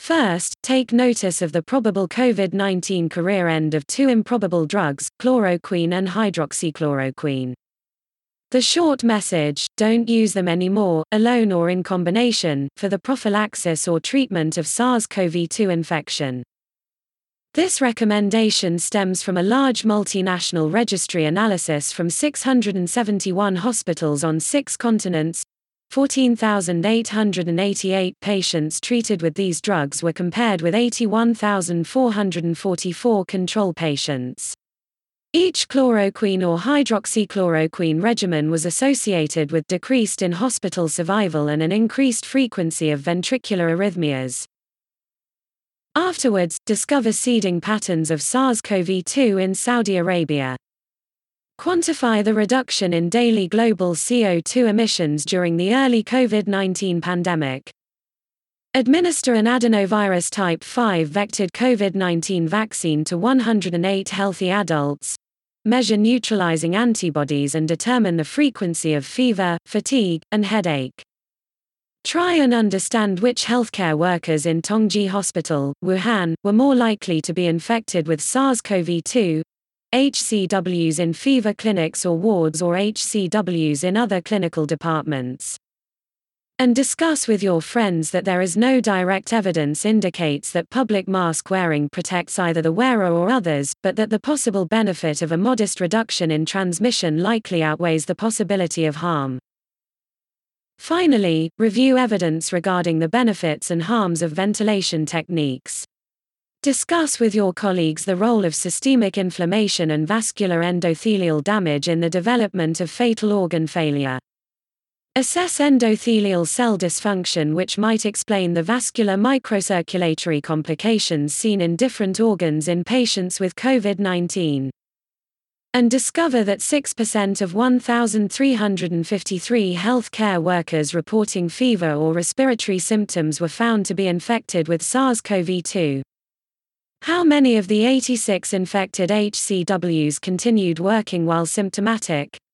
First, take notice of the probable COVID-19 career end of two improbable drugs, chloroquine and hydroxychloroquine. The short message: don't use them anymore, alone or in combination, for the prophylaxis or treatment of SARS-CoV-2 infection. This recommendation stems from a large multinational registry analysis from 671 hospitals on 6 continents. 14,888 patients treated with these drugs were compared with 81,444 control patients. Each chloroquine or hydroxychloroquine regimen was associated with decreased in-hospital survival and an increased frequency of ventricular arrhythmias. Afterwards, discover seeding patterns of SARS-CoV-2 in Saudi Arabia. Quantify the reduction in daily global CO2 emissions during the early COVID-19 pandemic. Administer an adenovirus type 5 vectored COVID-19 vaccine to 108 healthy adults. Measure neutralizing antibodies and determine the frequency of fever, fatigue, and headache. Try and understand which healthcare workers in Tongji Hospital, Wuhan, were more likely to be infected with SARS-CoV-2, HCWs in fever clinics or wards or HCWs in other clinical departments. And discuss with your friends that there is no direct evidence indicates that public mask wearing protects either the wearer or others, but that the possible benefit of a modest reduction in transmission likely outweighs the possibility of harm. Finally, review evidence regarding the benefits and harms of ventilation techniques. Discuss with your colleagues the role of systemic inflammation and vascular endothelial damage in the development of fatal organ failure. Assess endothelial cell dysfunction, which might explain the vascular microcirculatory complications seen in different organs in patients with COVID-19. And discover that 6% of 1,353 healthcare workers reporting fever or respiratory symptoms were found to be infected with SARS-CoV-2. How many of the 86 infected HCWs continued working while symptomatic?